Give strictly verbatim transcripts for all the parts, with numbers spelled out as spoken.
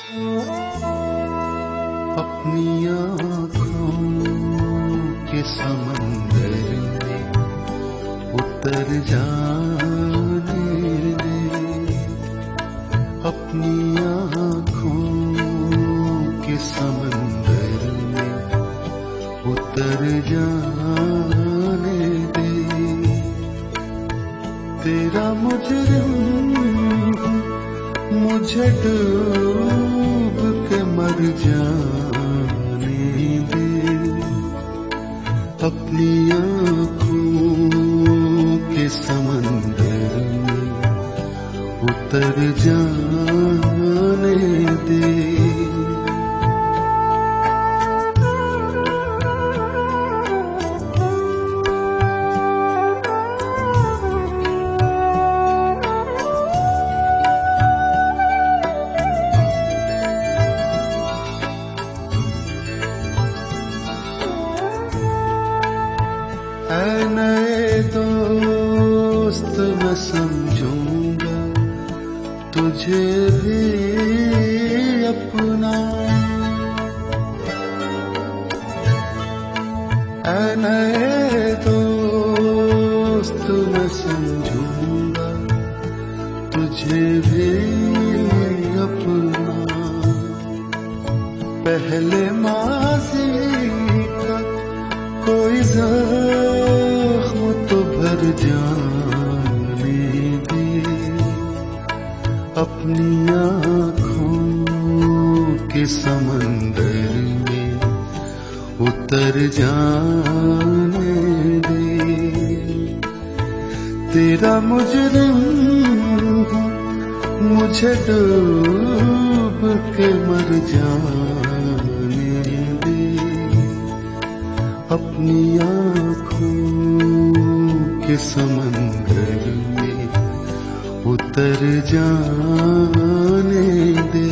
अपनी आँखों के समंदर में उतर जाने दे, अपनी आँखों के समंदर में उतर जाने दे। तेरा मुजरिम मुझे डूब के मर जाने दे, अपनी आँखों के समंदर में उतर जाने दे। ऐ नए दोस्त मैं समझूंगा तुझे भी अपना, ऐ नए दोस्त मैं समझूंगा तुझे भी अपना। पहले माज़ी का कोई ज़ख्म तो भर जाने दे, अपनी आँखों के समंदर में उतर जाने दे। तेरा मुजरिम मुझे डूब के मर जाने दे, अपनी आँखों के समंदर में उतर जाने दे।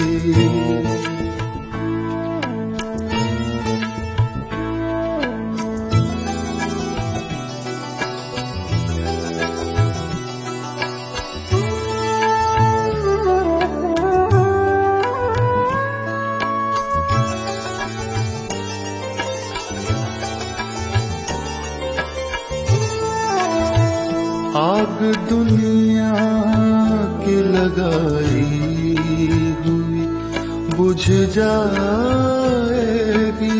आग दुनिया की लगाई हुई बुझ जाएगी,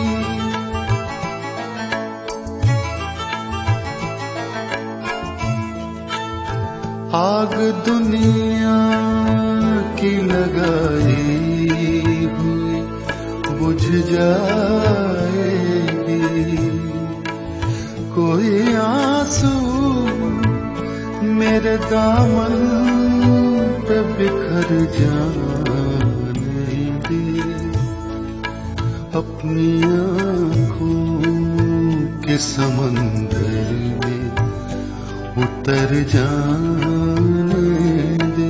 आग दुनिया की लगाई हुई बुझ जाएगी। कोई आंसू मेरे दामन पे बिखर जाने दे, अपनी आँखों के समंदर में उतर जाने दे।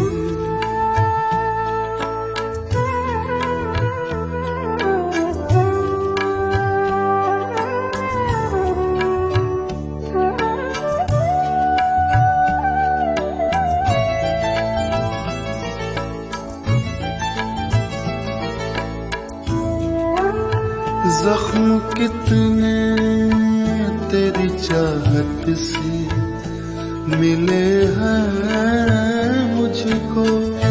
जख्म कितने तेरी चाहत से मिले हैं मुझको,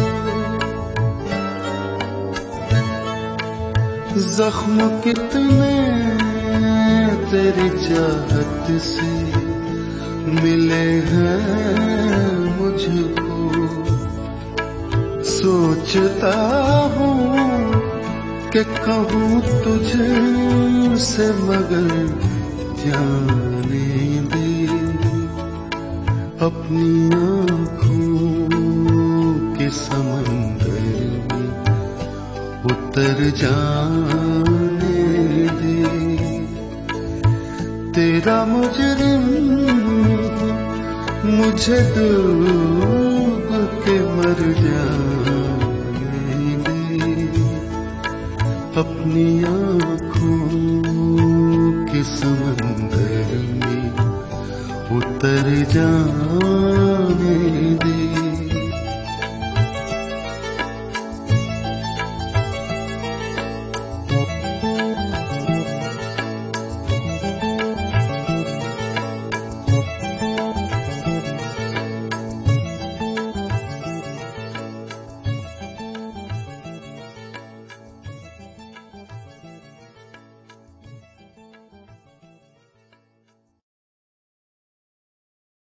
जख्म कितने तेरी चाहत से मिले हैं मुझको। सोचता हूँ कि कहूँ तुझे से मगर जाने दे, अपनी आँखों के समंदर में उतर जाने दे। तेरा मुजरिम मुझे डूब के मर जाने दे, अपनी आँखों के समंदर में उतर जा।